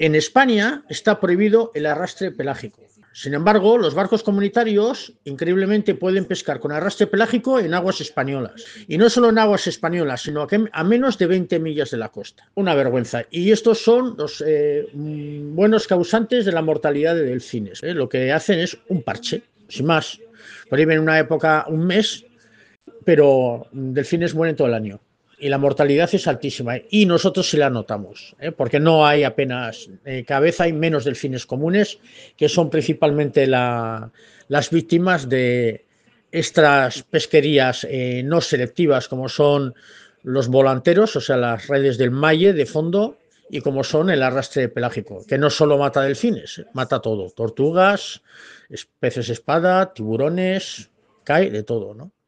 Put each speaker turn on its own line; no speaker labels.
En España está prohibido el arrastre pelágico. Sin embargo, los barcos comunitarios increíblemente pueden pescar con arrastre pelágico en aguas españolas. Y no solo en aguas españolas, sino que a menos de 20 millas de la costa. Una vergüenza. Y estos son los buenos causantes de la mortalidad de delfines. Lo que hacen es un parche, sin más. Prohíben una época, un mes, pero delfines mueren todo el año. Y la mortalidad es altísima. Y nosotros sí la notamos, porque no hay apenas, cada vez hay menos delfines comunes, que son principalmente las víctimas de estas pesquerías no selectivas, como son los volanteros, o sea, las redes del malle de fondo, y como son el arrastre pelágico, que no solo mata delfines, mata todo, tortugas, peces espada, tiburones, cae de todo, ¿no?